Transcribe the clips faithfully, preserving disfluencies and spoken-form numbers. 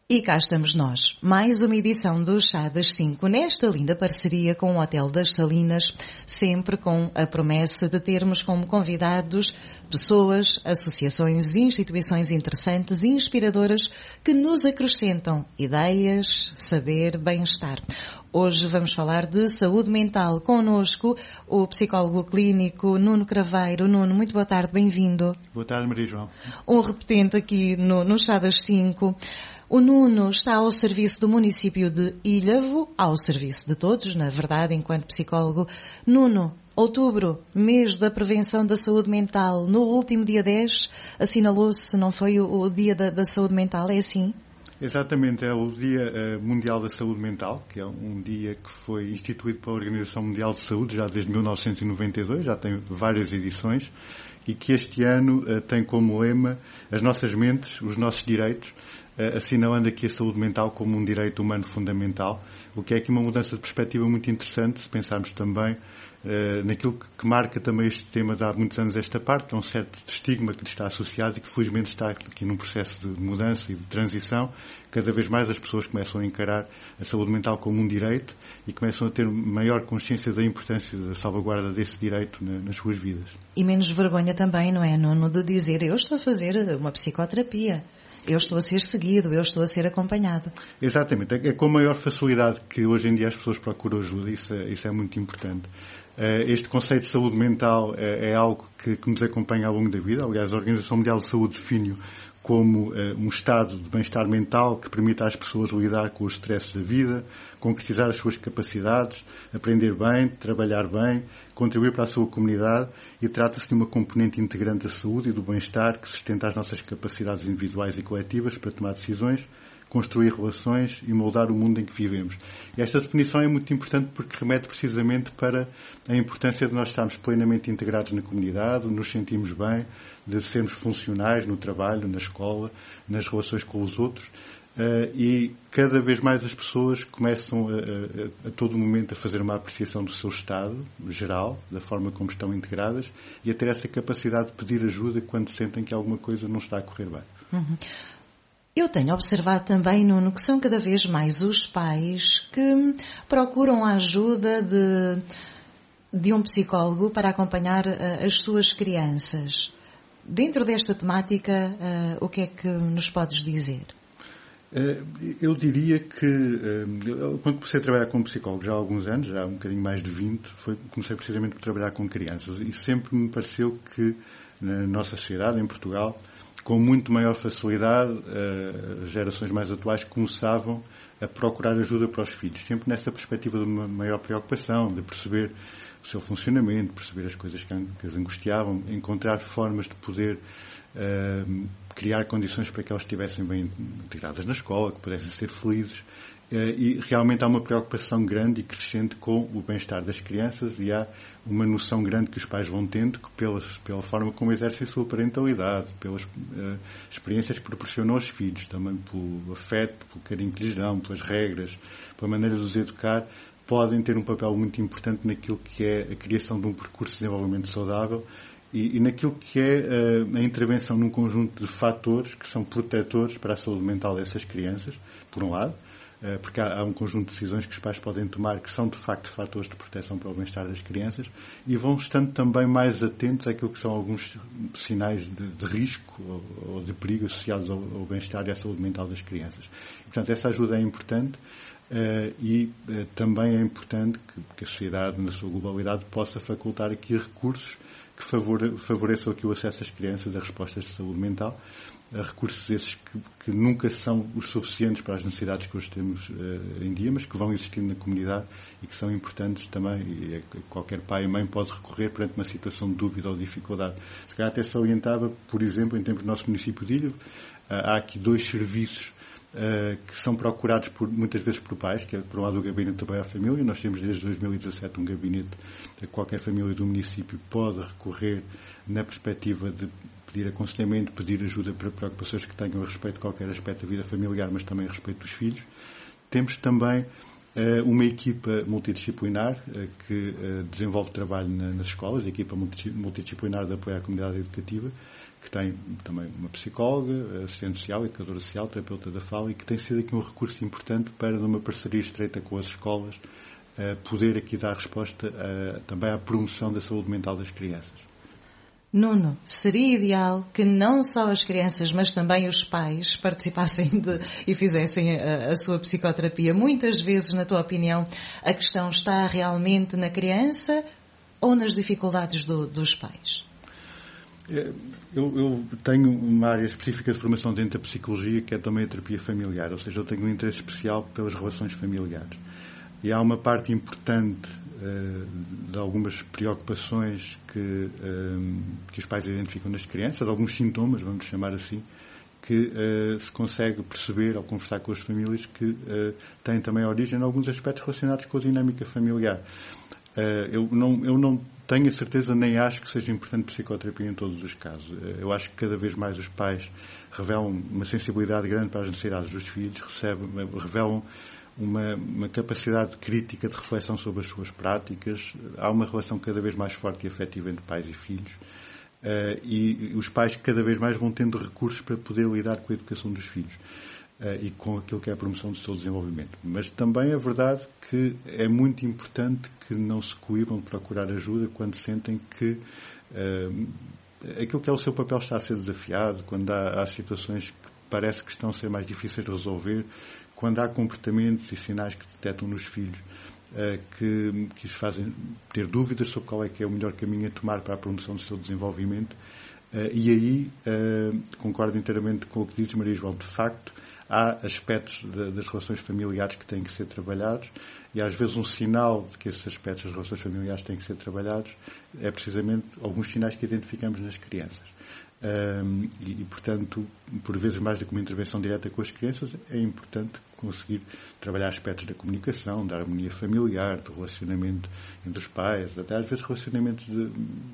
E cá estamos nós, mais uma edição do Chá das cinco, nesta linda parceria com o Hotel das Salinas, sempre com a promessa de termos como convidados pessoas, associações e instituições interessantes e inspiradoras que nos acrescentam ideias, saber, bem-estar. Hoje vamos falar de saúde mental. Connosco o psicólogo clínico Nuno Craveiro. Nuno, muito boa tarde, bem-vindo. Boa tarde, Maria João. Um repetente aqui no, no Chá das cinco. O Nuno está ao serviço do município de Ilhavo, ao serviço de todos, na verdade, enquanto psicólogo. Nuno, outubro, mês da prevenção da saúde mental. No último dia dez, assinalou-se, não foi o, o dia da, da saúde mental, é assim? Exatamente, é o Dia Mundial da Saúde Mental, que é um dia que foi instituído pela Organização Mundial de Saúde já desde mil novecentos e noventa e dois, já tem várias edições, e que este ano tem como lema as nossas mentes, os nossos direitos, assinalando aqui a saúde mental como um direito humano fundamental, o que é aqui uma mudança de perspectiva muito interessante, se pensarmos também uh, naquilo que, que marca também este tema de há muitos anos esta parte, é um certo estigma que lhe está associado e que felizmente está aqui num processo de mudança e de transição. Cada vez mais as pessoas começam a encarar a saúde mental como um direito e começam a ter maior consciência da importância da salvaguarda desse direito na, nas suas vidas. E menos vergonha também, não é, Nuno, de dizer eu estou a fazer uma psicoterapia. Eu estou a ser seguido, eu estou a ser acompanhado. Exatamente. É com maior facilidade que hoje em dia as pessoas procuram ajuda. Isso é, isso é muito importante. Este conceito de saúde mental é, é algo que, que nos acompanha ao longo da vida. Aliás, a Organização Mundial de Saúde define-o como uh, um estado de bem-estar mental que permite às pessoas lidar com os stresses da vida, concretizar as suas capacidades, aprender bem, trabalhar bem, contribuir para a sua comunidade, e trata-se de uma componente integrante da saúde e do bem-estar que sustenta as nossas capacidades individuais e coletivas para tomar decisões, construir relações e moldar o mundo em que vivemos. E esta definição é muito importante porque remete precisamente para a importância de nós estarmos plenamente integrados na comunidade, de nos sentirmos bem, de sermos funcionais no trabalho, na escola, nas relações com os outros. Uh, e cada vez mais as pessoas começam a, a, a todo momento a fazer uma apreciação do seu estado geral, da forma como estão integradas, e a ter essa capacidade de pedir ajuda quando sentem que alguma coisa não está a correr bem. Uhum. Eu tenho observado também, Nuno, que são cada vez mais os pais que procuram a ajuda de, de um psicólogo para acompanhar uh, as suas crianças. Dentro desta temática, uh, o que é que nos podes dizer? Eu diria que, quando comecei a trabalhar como psicólogo já há alguns anos, já há um bocadinho mais de vinte, foi, comecei precisamente por trabalhar com crianças, e sempre me pareceu que na nossa sociedade, em Portugal, com muito maior facilidade, as gerações mais atuais começavam a procurar ajuda para os filhos, sempre nessa perspectiva de uma maior preocupação, de perceber o seu funcionamento, perceber as coisas que as angustiavam, encontrar formas de poder uh, criar condições para que elas estivessem bem integradas na escola, que pudessem ser felizes. Uh, e realmente há uma preocupação grande e crescente com o bem-estar das crianças, e há uma noção grande que os pais vão tendo que pela, pela forma como exercem a sua parentalidade, pelas uh, experiências que proporcionam aos filhos, também pelo afeto, pelo carinho que lhes dão, pelas regras, pela maneira de os educar, podem ter um papel muito importante naquilo que é a criação de um percurso de desenvolvimento saudável e, e naquilo que é uh, a intervenção num conjunto de fatores que são protetores para a saúde mental dessas crianças, por um lado, uh, porque há, há um conjunto de decisões que os pais podem tomar que são de facto fatores de proteção para o bem-estar das crianças, e vão estando também mais atentos àquilo que são alguns sinais de, de risco ou, ou de perigo associados ao, ao bem-estar e à saúde mental das crianças. E, portanto, essa ajuda é importante. Uh, e uh, também é importante que, que a sociedade, na sua globalidade, possa facultar aqui recursos que favore, favoreçam aqui o acesso das crianças a respostas de saúde mental, uh, recursos esses que, que nunca são os suficientes para as necessidades que hoje temos uh, em dia, mas que vão existindo na comunidade e que são importantes também, e é, qualquer pai e mãe pode recorrer perante uma situação de dúvida ou dificuldade. Se calhar até salientava, por exemplo, em termos do nosso município de Ilhavo, uh, há aqui dois serviços Uh, que são procurados por, muitas vezes por pais, que é, por um lado, o Gabinete de Apoio à Família. Nós temos desde dois mil e dezassete um gabinete a que qualquer família do município pode recorrer na perspectiva de pedir aconselhamento, pedir ajuda para preocupações que tenham a respeito de qualquer aspecto da vida familiar, mas também a respeito dos filhos. Temos também uh, uma equipa multidisciplinar uh, que uh, desenvolve trabalho na, nas escolas, a equipa multidisciplinar de apoio à comunidade educativa, que tem também uma psicóloga, assistente social, educadora social, terapeuta da fala, e que tem sido aqui um recurso importante para, numa parceria estreita com as escolas, uh, poder aqui dar resposta uh, também à promoção da saúde mental das crianças. Nuno, seria ideal que não só as crianças, mas também os pais participassem de, e fizessem a, a sua psicoterapia. Muitas vezes, na tua opinião, a questão está realmente na criança ou nas dificuldades do, dos pais? Eu, eu tenho uma área específica de formação dentro da psicologia, que é também a terapia familiar, ou seja, eu tenho um interesse especial pelas relações familiares. E há uma parte importante uh, de algumas preocupações que, uh, que os pais identificam nas crianças, de alguns sintomas, vamos chamar assim, que uh, se consegue perceber ao conversar com as famílias que uh, têm também origem em alguns aspectos relacionados com a dinâmica familiar. Uh, eu, não, eu não tenho a certeza, nem acho que seja importante psicoterapia em todos os casos. Uh, eu acho que cada vez mais os pais revelam uma sensibilidade grande para as necessidades dos filhos, recebem, revelam Uma, uma capacidade crítica de reflexão sobre as suas práticas. Há uma relação cada vez mais forte e afetiva entre pais e filhos. Uh, e os pais cada vez mais vão tendo recursos para poder lidar com a educação dos filhos uh, e com aquilo que é a promoção do seu desenvolvimento. Mas também é verdade que é muito importante que não se coíbam de procurar ajuda quando sentem que uh, aquilo que é o seu papel está a ser desafiado, quando há, há situações que parece que estão a ser mais difíceis de resolver, quando há comportamentos e sinais que detectam nos filhos uh, que, que os fazem ter dúvidas sobre qual é que é o melhor caminho a tomar para a promoção do seu desenvolvimento. Uh, e aí, uh, concordo inteiramente com o que dizes, Maria João. De facto, há aspectos de, das relações familiares que têm que ser trabalhados, e às vezes um sinal de que esses aspectos das relações familiares têm que ser trabalhados é precisamente alguns sinais que identificamos nas crianças. Um, e, e, portanto, por vezes mais do que uma intervenção direta com as crianças, é importante conseguir trabalhar aspectos da comunicação, da harmonia familiar, do relacionamento entre os pais, até às vezes relacionamentos de,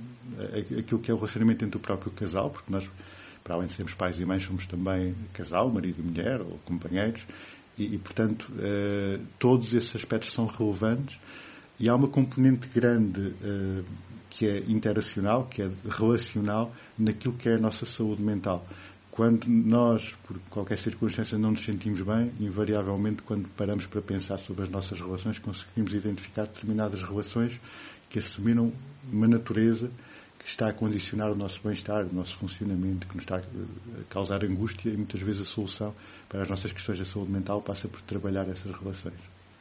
aquilo que é o relacionamento entre o próprio casal, porque nós, para além de sermos pais e mães, somos também casal, marido e mulher, ou companheiros, e, e portanto, uh, todos esses aspectos são relevantes. E há uma componente grande uh, que é interacional, que é relacional, naquilo que é a nossa saúde mental. Quando nós, por qualquer circunstância, não nos sentimos bem, invariavelmente, quando paramos para pensar sobre as nossas relações, conseguimos identificar determinadas relações que assumiram uma natureza que está a condicionar o nosso bem-estar, o nosso funcionamento, que nos está a causar angústia, e muitas vezes a solução para as nossas questões da saúde mental passa por trabalhar essas relações.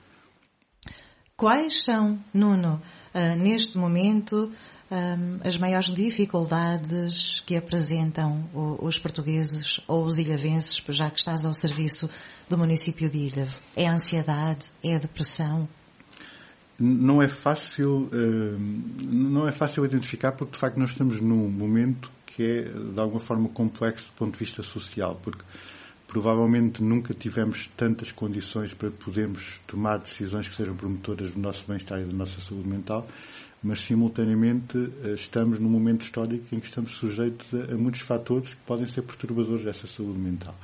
Quais são, Nuno, uh, neste momento, um, as maiores dificuldades que apresentam o, os portugueses ou os ilhavenses, já que estás ao serviço do município de Ilhavo? É a ansiedade? É a depressão? Não é fácil, uh, não é fácil identificar, porque de facto nós estamos num momento que é de alguma forma complexo do ponto de vista social, porque provavelmente nunca tivemos tantas condições para podermos tomar decisões que sejam promotoras do nosso bem-estar e da nossa saúde mental, mas simultaneamente estamos num momento histórico em que estamos sujeitos a, a muitos fatores que podem ser perturbadores dessa saúde mental.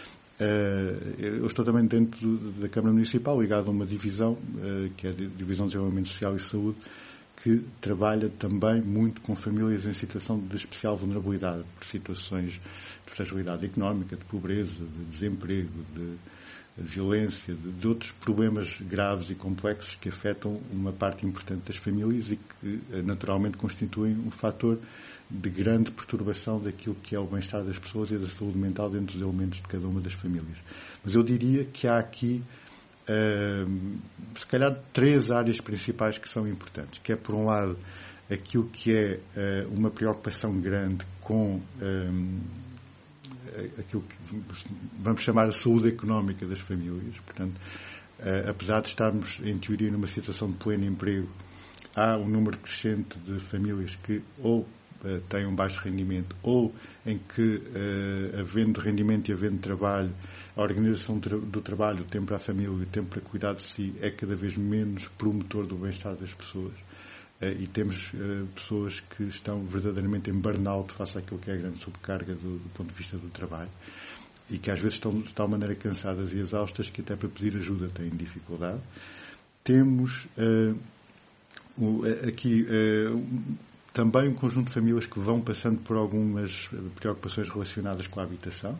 Eu estou também dentro da Câmara Municipal, ligado a uma divisão, que é a Divisão de Desenvolvimento Social e Saúde, que trabalha também muito com famílias em situação de especial vulnerabilidade, por situações de fragilidade económica, de pobreza, de desemprego, de, de violência, de, de outros problemas graves e complexos que afetam uma parte importante das famílias e que naturalmente constituem um fator de grande perturbação daquilo que é o bem-estar das pessoas e da saúde mental dentro dos elementos de cada uma das famílias. Mas eu diria que há aqui Uh, se calhar três áreas principais que são importantes, que é por um lado aquilo que é uh, uma preocupação grande com uh, aquilo que vamos chamar a saúde económica das famílias. Portanto, uh, apesar de estarmos em teoria numa situação de pleno emprego, há um número crescente de famílias que ou têm um baixo rendimento, ou em que, uh, havendo rendimento e havendo trabalho, a organização do trabalho, o tempo para a família, o tempo para cuidar de si, é cada vez menos promotor do bem-estar das pessoas. Uh, e temos uh, pessoas que estão verdadeiramente em burnout face àquilo que é a grande sobrecarga do, do ponto de vista do trabalho, e que às vezes estão de tal maneira cansadas e exaustas que até para pedir ajuda têm dificuldade. Temos uh, o, aqui... Uh, também um conjunto de famílias que vão passando por algumas preocupações relacionadas com a habitação.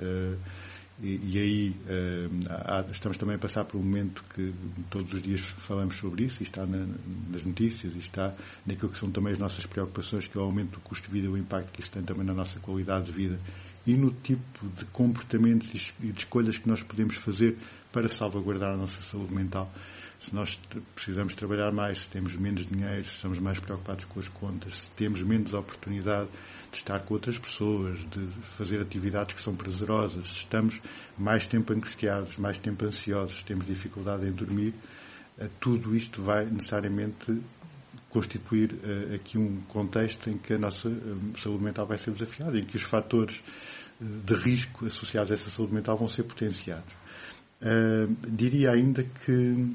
E, e aí há, estamos também a passar por um momento que todos os dias falamos sobre isso, e está na, nas notícias, e está naquilo que são também as nossas preocupações, que é o aumento do custo de vida e o impacto que isso tem também na nossa qualidade de vida e no tipo de comportamentos e de escolhas que nós podemos fazer para salvaguardar a nossa saúde mental. Se nós precisamos trabalhar mais, se temos menos dinheiro, se estamos mais preocupados com as contas, se temos menos oportunidade de estar com outras pessoas, de fazer atividades que são prazerosas, se estamos mais tempo angustiados, mais tempo ansiosos, se temos dificuldade em dormir, tudo isto vai necessariamente constituir aqui um contexto em que a nossa saúde mental vai ser desafiada, em que os fatores de risco associados a essa saúde mental vão ser potenciados. Uh, diria ainda que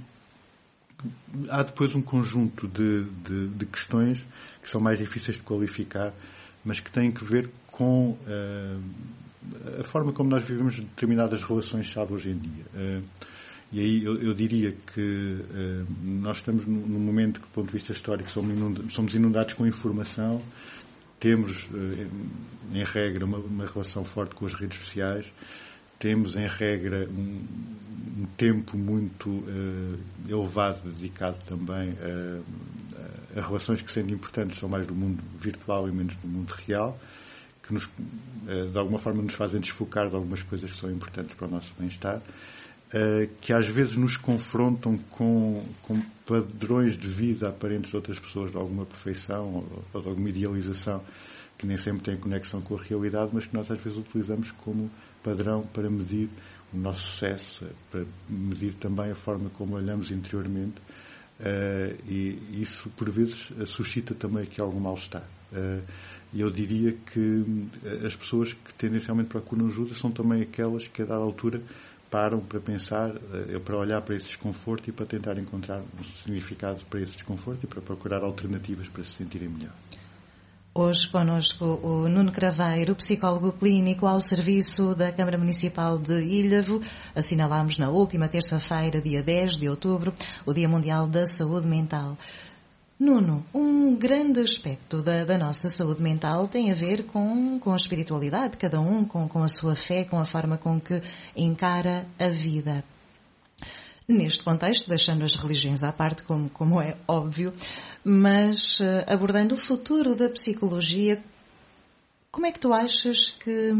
há depois um conjunto de, de, de questões que são mais difíceis de qualificar, mas que têm que ver com uh, a forma como nós vivemos determinadas relações-chave hoje em dia. Uh, e aí eu, eu diria que uh, nós estamos num, num momento que, do ponto de vista histórico, somos inundados, somos inundados com informação, temos, uh, em regra, uma, uma relação forte com as redes sociais, temos, em regra, um, um tempo muito uh, elevado dedicado também a, a relações que, sendo importantes, são mais do mundo virtual e menos do mundo real, que nos, uh, de alguma forma nos fazem desfocar de algumas coisas que são importantes para o nosso bem-estar, uh, que às vezes nos confrontam com, com padrões de vida aparentes de outras pessoas, de alguma perfeição ou, ou de alguma idealização, que nem sempre têm conexão com a realidade, mas que nós às vezes utilizamos como padrão para medir o nosso sucesso, para medir também a forma como olhamos interiormente, uh, e isso por vezes suscita também aqui algum mal-estar. Uh, e eu diria que as pessoas que tendencialmente procuram ajuda são também aquelas que a dada altura param para pensar, uh, para olhar para esse desconforto e para tentar encontrar um significado para esse desconforto e para procurar alternativas para se sentirem melhor. Hoje connosco o Nuno Craveiro, psicólogo clínico ao serviço da Câmara Municipal de Ilhavo. Assinalámos na última terça-feira, dia dez de outubro, o Dia Mundial da Saúde Mental. Nuno, um grande aspecto da, da nossa saúde mental tem a ver com, com a espiritualidade, cada um com, com a sua fé, com a forma com que encara a vida. Neste contexto, deixando as religiões à parte, como, como é óbvio, mas uh, abordando o futuro da psicologia, como é que tu achas que,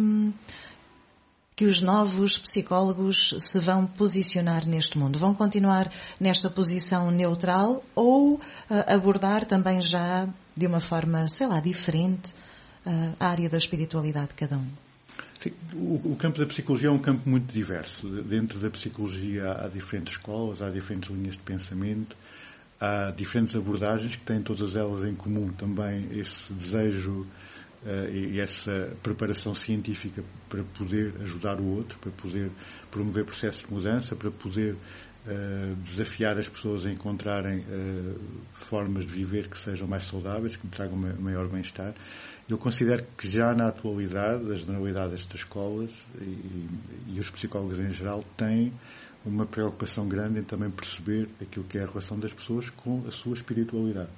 que os novos psicólogos se vão posicionar neste mundo? Vão continuar nesta posição neutral ou uh, abordar também já de uma forma, sei lá, diferente uh, a área da espiritualidade de cada um? Sim, o, o campo da psicologia é um campo muito diverso. Dentro da psicologia há diferentes escolas, há diferentes linhas de pensamento, há diferentes abordagens que têm todas elas em comum também esse desejo uh, e essa preparação científica para poder ajudar o outro, para poder promover processos de mudança, para poder uh, desafiar as pessoas a encontrarem uh, formas de viver que sejam mais saudáveis, que tragam maior bem-estar. Eu considero que já na atualidade, a generalidade destas escolas e, e os psicólogos em geral têm uma preocupação grande em também perceber aquilo que é a relação das pessoas com a sua espiritualidade.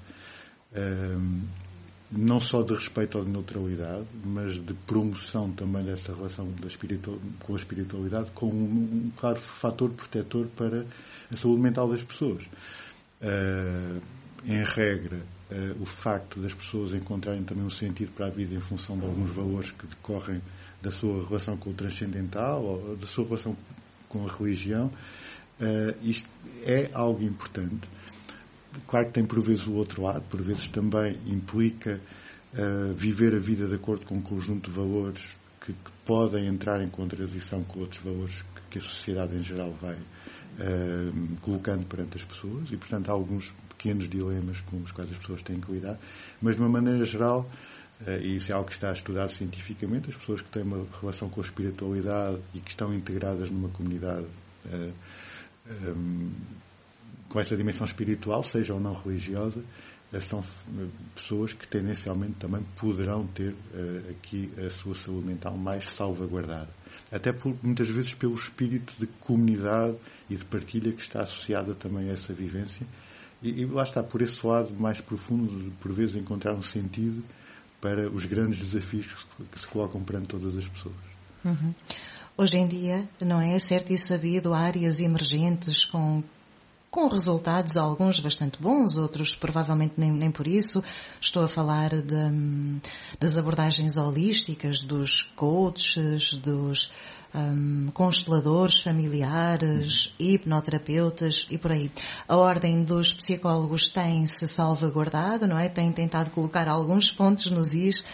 Um, não só de respeito ou de neutralidade, mas de promoção também dessa relação da espiritu- com a espiritualidade como um, um claro fator protetor para a saúde mental das pessoas. Uh, em regra, Uh, o facto das pessoas encontrarem também um sentido para a vida em função de alguns valores que decorrem da sua relação com o transcendental ou da sua relação com a religião, uh, isto é algo importante. Claro que tem por vezes o outro lado, por vezes também implica uh, viver a vida de acordo com um conjunto de valores que, que podem entrar em contradição com outros valores que, que a sociedade em geral vai uh, colocando perante as pessoas e, portanto, há alguns pequenos dilemas com os quais as pessoas têm que lidar, mas de uma maneira geral, e isso é algo que está estudado cientificamente, as pessoas que têm uma relação com a espiritualidade e que estão integradas numa comunidade uh, um, com essa dimensão espiritual, seja ou não religiosa, uh, são pessoas que tendencialmente também poderão ter uh, aqui a sua saúde mental mais salvaguardada. Até por, muitas vezes pelo espírito de comunidade e de partilha que está associada também a essa vivência, E, e lá está, por esse lado mais profundo, de, por vezes encontrar um sentido para os grandes desafios que se colocam perante todas as pessoas. Uhum. Hoje em dia, não é certo e sabido, há áreas emergentes com, com resultados, alguns bastante bons, outros provavelmente nem, nem por isso. Estou a falar de, das abordagens holísticas, dos coaches, dos um, consteladores familiares, uhum. hipnoterapeutas e por aí. A ordem dos psicólogos tem-se salvaguardado, não é? Tem tentado colocar alguns pontos nos is.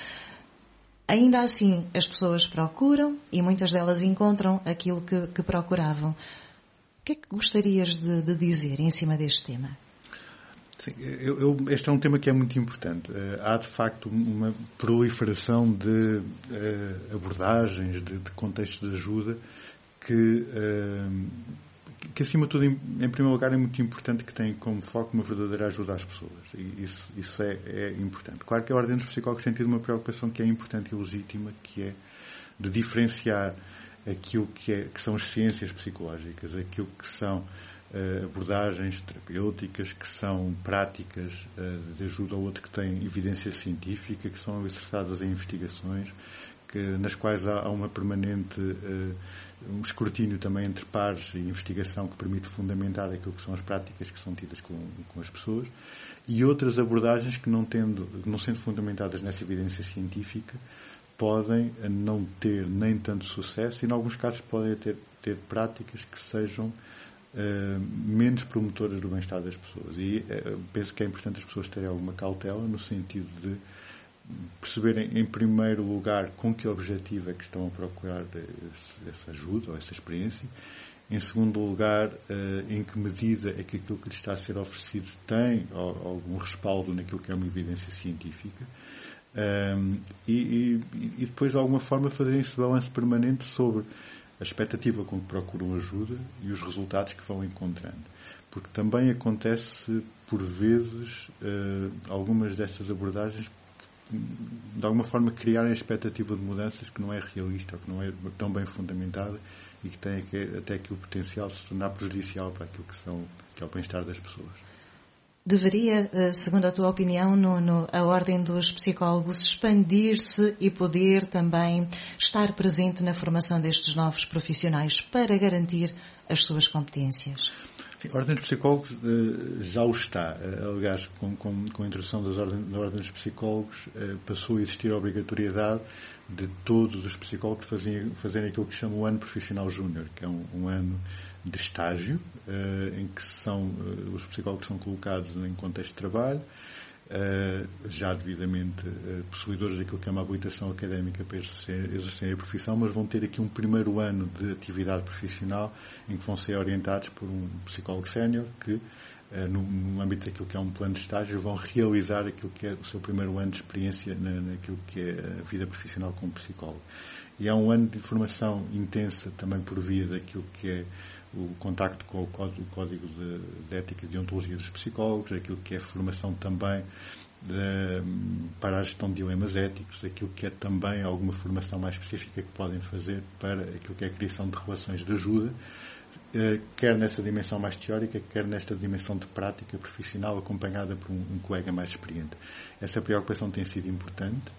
Ainda assim, as pessoas procuram e muitas delas encontram aquilo que, que procuravam. O que é que gostarias de, de dizer em cima deste tema? Sim, eu, eu, este é um tema que é muito importante. Uh, há, de facto, uma proliferação de uh, abordagens, de, de contextos de ajuda que, uh, que, acima de tudo, em, em primeiro lugar, é muito importante que tenham como foco uma verdadeira ajuda às pessoas. E isso, isso é, é importante. Claro que a Ordem dos Psicólogos tem tido uma preocupação que é importante e legítima, que é de diferenciar aquilo que, é, que são as ciências psicológicas, aquilo que são uh, abordagens terapêuticas, que são práticas uh, de ajuda ao outro que têm evidência científica, que são alicerçadas em investigações, que, nas quais há, há uma permanente uh, um escrutínio também entre pares e investigação que permite fundamentar aquilo que são as práticas que são tidas com, com as pessoas, e outras abordagens que, não, tendo, não sendo fundamentadas nessa evidência científica, podem não ter nem tanto sucesso e, em alguns casos, podem ter, ter práticas que sejam uh, menos promotoras do bem-estar das pessoas. E uh, penso que é importante as pessoas terem alguma cautela no sentido de perceberem, em primeiro lugar, com que objetivo é que estão a procurar esse, essa ajuda ou essa experiência. Em segundo lugar, uh, em que medida é que aquilo que lhes está a ser oferecido tem algum respaldo naquilo que é uma evidência científica. Um, e, e, e depois, de alguma forma, fazerem esse balanço permanente sobre a expectativa com que procuram ajuda e os resultados que vão encontrando. Porque também acontece, por vezes, uh, algumas destas abordagens, de alguma forma, criarem a expectativa de mudanças que não é realista, que não é tão bem fundamentada e que tem até aqui o potencial de se tornar prejudicial para aquilo que, são, que é o bem-estar das pessoas. Deveria, segundo a tua opinião, Nuno, a Ordem dos Psicólogos expandir-se e poder também estar presente na formação destes novos profissionais para garantir as suas competências? Sim, a Ordem dos Psicólogos uh, já o está. Uh, aliás, com, com, com a introdução das ordem, da Ordem dos Psicólogos, uh, passou a existir a obrigatoriedade de todos os psicólogos fazerem, fazerem aquilo que se chama o ano profissional júnior, que é um, um ano de estágio, uh, em que são, uh, os psicólogos são colocados em contexto de trabalho, uh, já devidamente uh, possuidores daquilo que é uma habilitação académica para exercer, exercerem a profissão, mas vão ter aqui um primeiro ano de atividade profissional em que vão ser orientados por um psicólogo sénior que, uh, no, no âmbito daquilo que é um plano de estágio, vão realizar aquilo que é o seu primeiro ano de experiência na, naquilo que é a vida profissional como psicólogo. E há um ano de formação intensa também por via daquilo que é o contacto com o Código de, de Ética e Deontologia dos Psicólogos, aquilo que é formação também de, para a gestão de dilemas éticos, aquilo que é também alguma formação mais específica que podem fazer para aquilo que é a criação de relações de ajuda, quer nessa dimensão mais teórica, quer nesta dimensão de prática profissional acompanhada por um, um colega mais experiente. Essa preocupação tem sido importante.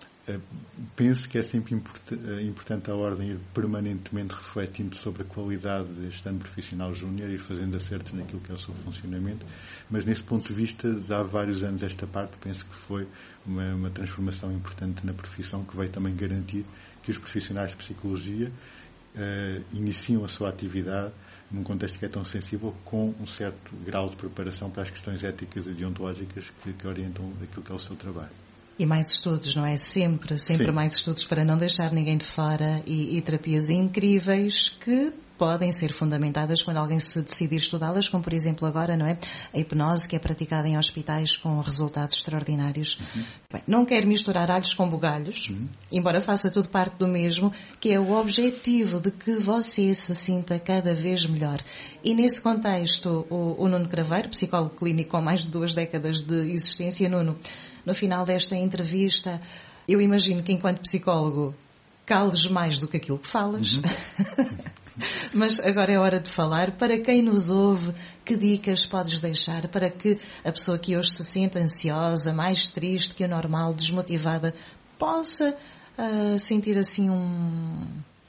Penso que é sempre importante a Ordem ir permanentemente refletindo sobre a qualidade deste ano profissional júnior e ir fazendo acertos naquilo que é o seu funcionamento, mas nesse ponto de vista, de há vários anos esta parte, penso que foi uma, uma transformação importante na profissão que veio também garantir que os profissionais de psicologia uh, iniciam a sua atividade num contexto que é tão sensível, com um certo grau de preparação para as questões éticas e deontológicas que, que orientam aquilo que é o seu trabalho. E mais estudos, não é? Sempre, sempre Sim. mais estudos para não deixar ninguém de fora e, e terapias incríveis que podem ser fundamentadas quando alguém se decidir estudá-las, como por exemplo agora, não é? A hipnose que é praticada em hospitais com resultados extraordinários. Uhum. Bem, não quero misturar alhos com bugalhos, uhum. embora faça tudo parte do mesmo, que é o objetivo de que você se sinta cada vez melhor. E nesse contexto, o, o Nuno Craveiro, psicólogo clínico com mais de duas décadas de existência, Nuno, no final desta entrevista, eu imagino que enquanto psicólogo cales mais do que aquilo que falas. Uhum. Mas agora é hora de falar. Para quem nos ouve, que dicas podes deixar para que a pessoa que hoje se sente ansiosa, mais triste que o normal, desmotivada, possa uh, sentir assim um...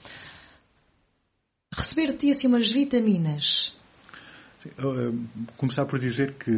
receber de ti assim umas vitaminas? Sim, uh, começar por dizer que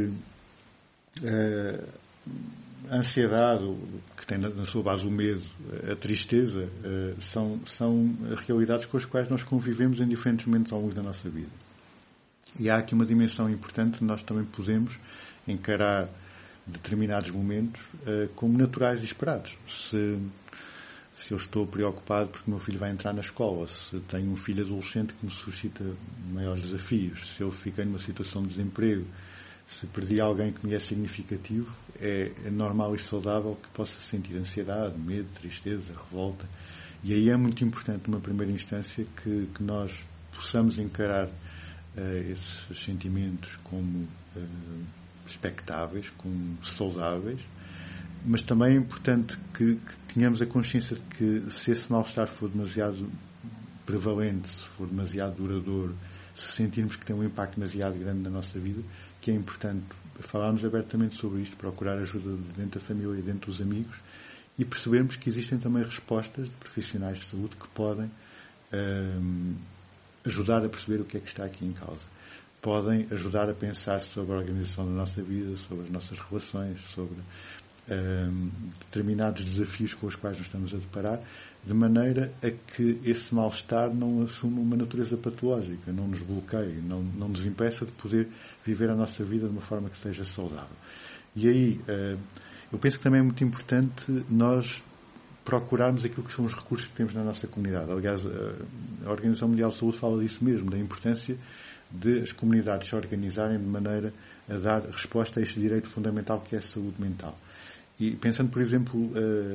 uh, a ansiedade, que tem na sua base o medo, a tristeza, uh, são, são realidades com as quais nós convivemos em diferentes momentos ao longo da nossa vida. E há aqui uma dimensão importante, nós também podemos encarar determinados momentos uh, como naturais e esperados. Se, se eu estou preocupado porque o meu filho vai entrar na escola, se tenho um filho adolescente que me suscita maiores desafios, se eu fiquei numa situação de desemprego, se perdi alguém que me é significativo, é, é normal e saudável que possa sentir ansiedade, medo, tristeza, revolta. E aí é muito importante, numa primeira instância, que, que nós possamos encarar uh, esses sentimentos como uh, expectáveis, como saudáveis, mas também é importante que, que tenhamos a consciência de que se esse mal-estar for demasiado prevalente, se for demasiado duradouro, se sentirmos que tem um impacto demasiado grande na nossa vida, que é importante falarmos abertamente sobre isto, procurar ajuda dentro da família e dentro dos amigos e percebermos que existem também respostas de profissionais de saúde que podem um, ajudar a perceber o que é que está aqui em causa. Podem ajudar a pensar sobre a organização da nossa vida, sobre as nossas relações, sobre um, determinados desafios com os quais nos estamos a deparar, de maneira a que esse mal-estar não assuma uma natureza patológica, não nos bloqueie, não, não nos impeça de poder viver a nossa vida de uma forma que seja saudável. E aí, uh, eu penso que também é muito importante nós procurarmos aquilo que são os recursos que temos na nossa comunidade. Aliás, a Organização Mundial de Saúde fala disso mesmo, da importância de as comunidades se organizarem de maneira a dar resposta a este direito fundamental que é a saúde mental. E pensando, por exemplo,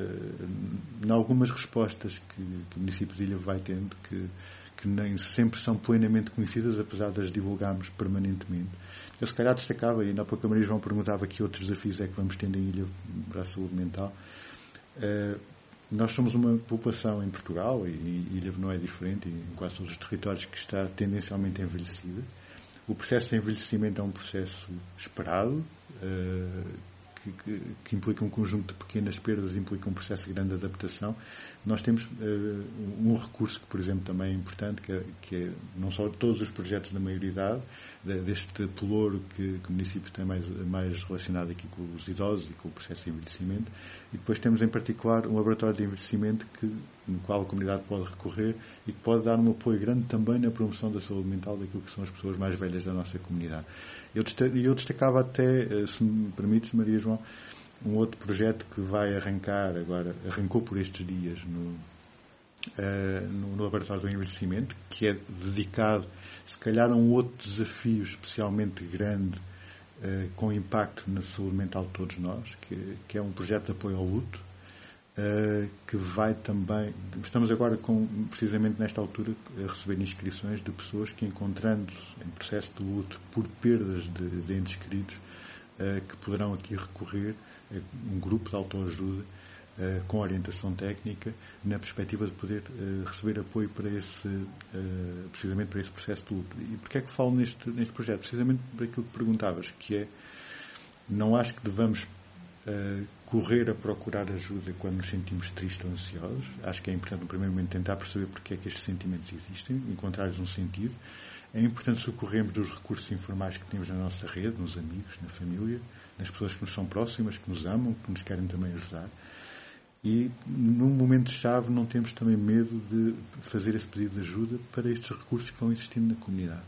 em algumas respostas que, que o município de Ilha vai tendo, que, que nem sempre são plenamente conhecidas, apesar de as divulgarmos permanentemente. Eu se calhar destacava, e ainda há pouco a Maria João perguntava que outros desafios é que vamos tendo em Ilha para a saúde mental. Nós somos uma população em Portugal, e Ilha não é diferente, em quase todos os territórios, que está tendencialmente envelhecida. O processo de envelhecimento é um processo esperado, Que, que, que implica um conjunto de pequenas perdas, implica um processo de grande adaptação. Nós temos uh, um recurso que, por exemplo, também é importante, que é, que é não só todos os projetos da maioridade, de, deste pelouro que, que o município tem mais, mais relacionado aqui com os idosos e com o processo de envelhecimento, e depois temos em particular um laboratório de envelhecimento que, no qual a comunidade pode recorrer e que pode dar um apoio grande também na promoção da saúde mental daquilo que são as pessoas mais velhas da nossa comunidade. Eu, eu destacava até, se me permites, Maria João, um outro projeto que vai arrancar agora, arrancou por estes dias no, uh, no, no Laboratório do Envelhecimento, que é dedicado, se calhar, a um outro desafio especialmente grande, uh, com impacto na saúde mental de todos nós, que, que é um projeto de apoio ao luto, uh, que vai também, estamos agora com, precisamente nesta altura, a receber inscrições de pessoas que, encontrando-se em processo de luto por perdas de, de entes queridos, uh, que poderão aqui recorrer a um grupo de autoajuda uh, com orientação técnica, na perspectiva de poder uh, receber apoio para esse, uh, precisamente para esse processo de luto. E porquê é que falo neste, neste projeto? Precisamente para aquilo que perguntavas, que é, não acho que devamos Uh, correr a procurar ajuda quando nos sentimos tristes ou ansiosos. Acho que é importante, no primeiro momento, tentar perceber porque é que estes sentimentos existem, encontrar-lhes um sentido. É importante socorrermos dos recursos informais que temos na nossa rede, nos amigos, na família, nas pessoas que nos são próximas, que nos amam, que nos querem também ajudar. E, num momento-chave, não temos também medo de fazer esse pedido de ajuda para estes recursos que vão existindo na comunidade.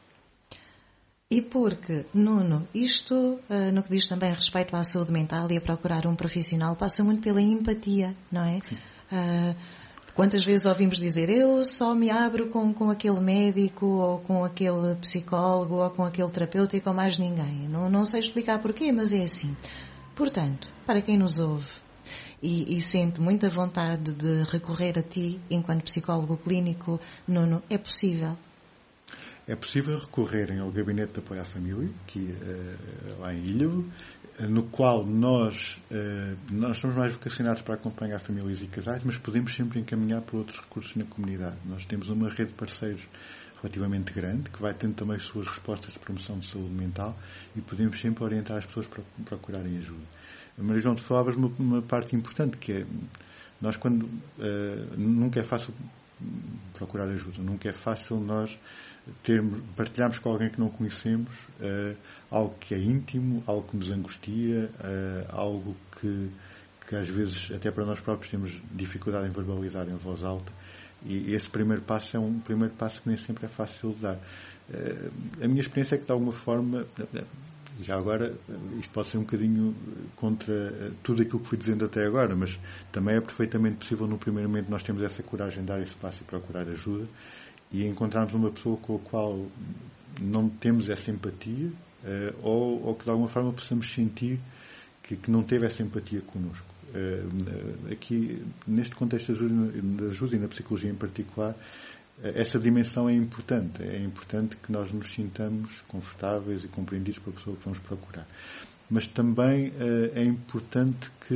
E porque, Nuno, isto, uh, no que diz também a respeito à saúde mental e a procurar um profissional, passa muito pela empatia, não é? Uh, quantas vezes ouvimos dizer, eu só me abro com, com aquele médico, ou com aquele psicólogo, ou com aquele terapeuta e com mais ninguém. Não, não sei explicar porquê, mas é assim. Portanto, para quem nos ouve e, e sente muita vontade de recorrer a ti, enquanto psicólogo clínico, Nuno, é possível? é possível recorrerem ao Gabinete de Apoio à Família, aqui lá em Ilhavo, no qual nós, nós somos mais vocacionados para acompanhar famílias e casais, mas podemos sempre encaminhar para outros recursos na comunidade. Nós temos uma rede de parceiros relativamente grande, que vai tendo também suas respostas de promoção de saúde mental, e podemos sempre orientar as pessoas para procurarem ajuda. Maria João, tu falavas uma, uma parte importante, que é, nós quando, uh, nunca é fácil procurar ajuda, nunca é fácil nós termos, partilharmos com alguém que não conhecemos uh, algo que é íntimo, algo que nos angustia, uh, algo que, que às vezes até para nós próprios temos dificuldade em verbalizar em voz alta. E esse primeiro passo é um primeiro passo que nem sempre é fácil de dar. A minha experiência é que, de alguma forma, já agora, isto pode ser um bocadinho contra tudo aquilo que fui dizendo até agora, mas também é perfeitamente possível, no primeiro momento, nós temos essa coragem de dar esse passo e procurar ajuda e encontrarmos uma pessoa com a qual não temos essa empatia ou, ou que, de alguma forma, possamos sentir que, que não teve essa empatia connosco. Uh, aqui, neste contexto da ajuda e na psicologia em particular, uh, essa dimensão é importante. É importante que nós nos sintamos confortáveis e compreendidos pela pessoa que vamos procurar. Mas também uh, é importante que,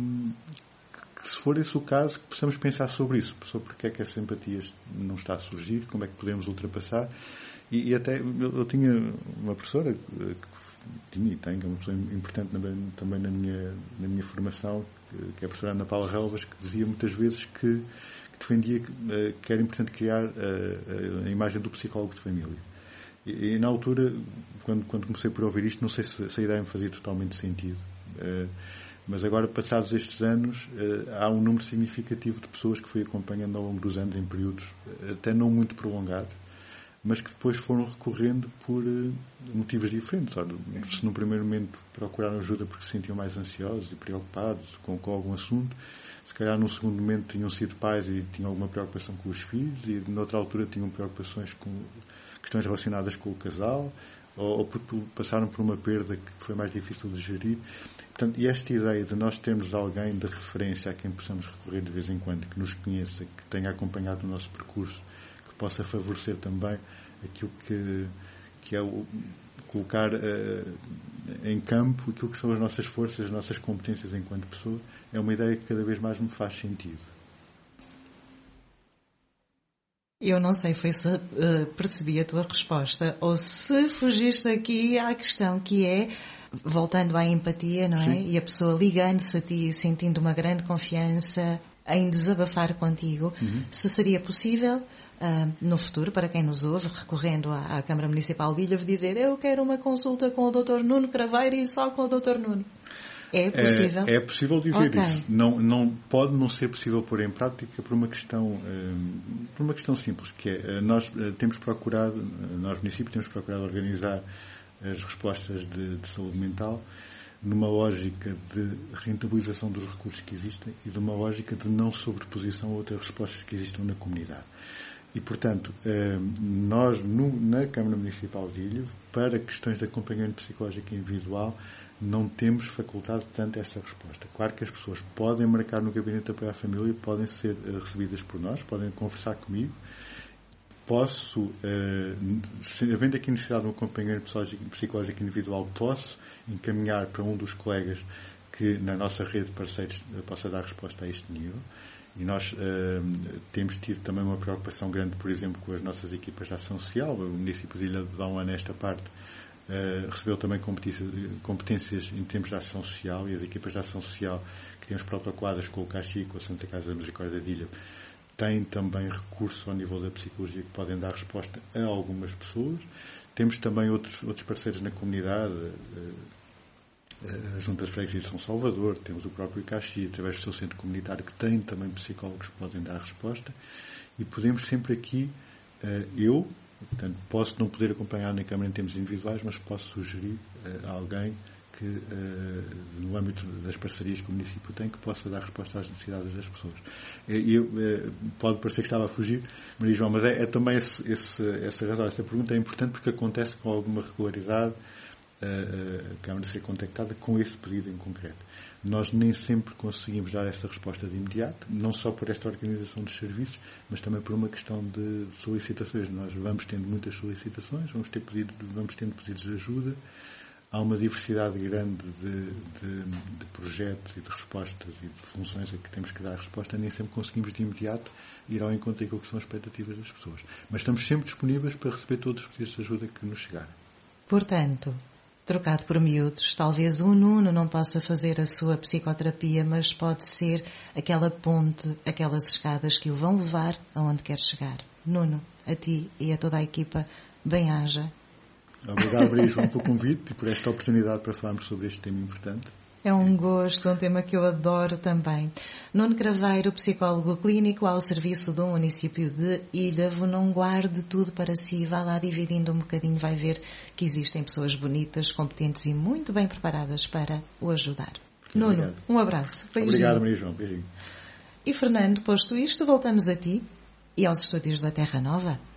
que, se for esse o caso, que possamos pensar sobre isso. Sobre porque é que essa empatia não está a surgir, como é que podemos ultrapassar. E, e até, eu, eu tinha uma professora que tinha e tenho, é uma pessoa importante também, também na, minha, na minha formação, que é a professora Ana Paula Relvas, que dizia muitas vezes que, que defendia que, que era importante criar a, a imagem do psicólogo de família. E, e na altura, quando, quando comecei por ouvir isto, não sei se, se a ideia me fazia totalmente sentido. Uh, mas agora, passados estes anos, uh, há um número significativo de pessoas que fui acompanhando ao longo dos anos, em períodos até não muito prolongados, mas que depois foram recorrendo por uh, motivos diferentes. Ora, se no primeiro momento procuraram ajuda porque se sentiam mais ansiosos e preocupados com, com algum assunto, se calhar num segundo momento tinham sido pais e tinham alguma preocupação com os filhos, e noutra altura tinham preocupações com questões relacionadas com o casal, ou, ou porque passaram por uma perda que foi mais difícil de gerir. Portanto, e esta ideia de nós termos alguém de referência a quem possamos recorrer de vez em quando, que nos conheça, que tenha acompanhado o nosso percurso, possa favorecer também aquilo que, que é o, colocar uh, em campo aquilo que são as nossas forças, as nossas competências enquanto pessoa, é uma ideia que cada vez mais me faz sentido. Eu não sei foi se uh, percebi a tua resposta ou se fugiste aqui à questão que é, voltando à empatia, não é? Sim. E a pessoa ligando-se a ti, sentindo uma grande confiança em desabafar contigo, uhum. Se seria possível Uh, no futuro, para quem nos ouve, recorrendo à, à Câmara Municipal de Ilhavo, dizer eu quero uma consulta com o doutor Nuno Craveiro e só com o doutor Nuno. É possível? É, é possível dizer okay. isso. Não, não, pode não ser possível pôr em prática por uma questão, um, por uma questão simples, que é, nós uh, temos procurado, nós municípios temos procurado organizar as respostas de, de saúde mental numa lógica de rentabilização dos recursos que existem e de uma lógica de não sobreposição a outras respostas que existam na comunidade. E, portanto, nós, na Câmara Municipal de Ilhavo, para questões de acompanhamento psicológico individual, não temos facultado tanto essa resposta. Claro que as pessoas podem marcar no Gabinete de Apoio à Família, podem ser recebidas por nós, podem conversar comigo. Posso, havendo aqui necessidade de um acompanhamento psicológico individual, posso encaminhar para um dos colegas que, na nossa rede de parceiros, possa dar resposta a este nível. E nós uh, temos tido também uma preocupação grande, por exemplo, com as nossas equipas de ação social. O município de Ilha de Dão, nesta parte, uh, recebeu também competências, competências em termos de ação social, e as equipas de ação social que temos protocoladas com o Caxi, com a Santa Casa da Misericórdia de Ilha, têm também recursos ao nível da psicologia que podem dar resposta a algumas pessoas. Temos também outros, outros parceiros na comunidade, uh, a Junta de Freguesia de São Salvador, temos o próprio Caxi, através do seu centro comunitário, que tem também psicólogos que podem dar resposta, e podemos sempre aqui, eu, portanto, posso não poder acompanhar na Câmara em termos individuais, mas posso sugerir a alguém que, no âmbito das parcerias que o município tem, que possa dar resposta às necessidades das pessoas. Eu, pode parecer que estava a fugir, Maria João, mas é, é também esse, esse, essa razão. Esta pergunta é importante porque acontece com alguma regularidade a Câmara ser contactada com esse pedido em concreto. Nós nem sempre conseguimos dar essa resposta de imediato, não só por esta organização dos serviços, mas também por uma questão de solicitações. Nós vamos tendo muitas solicitações, vamos, ter pedido, vamos tendo pedidos de ajuda, há uma diversidade grande de, de, de projetos e de respostas e de funções a que temos que dar resposta, nem sempre conseguimos de imediato ir ao encontro daquilo que são as expectativas das pessoas. Mas estamos sempre disponíveis para receber todos os pedidos de ajuda que nos chegarem. Portanto, trocado por miúdos, talvez o Nuno não possa fazer a sua psicoterapia, mas pode ser aquela ponte, aquelas escadas que o vão levar aonde quer chegar. Nuno, a ti e a toda a equipa, bem-haja. Obrigado, Maria João, pelo convite e por esta oportunidade para falarmos sobre este tema importante. É um gosto, um tema que eu adoro também. Nuno Craveiro, psicólogo clínico ao serviço do município de Ilhavo. Não guarde tudo para si, vá lá dividindo um bocadinho, vai ver que existem pessoas bonitas, competentes e muito bem preparadas para o ajudar. Nuno, obrigado. Um abraço. Beijinho. Obrigado, Maria João. Beijinho. E Fernando, posto isto, voltamos a ti e aos estúdios da Terra Nova.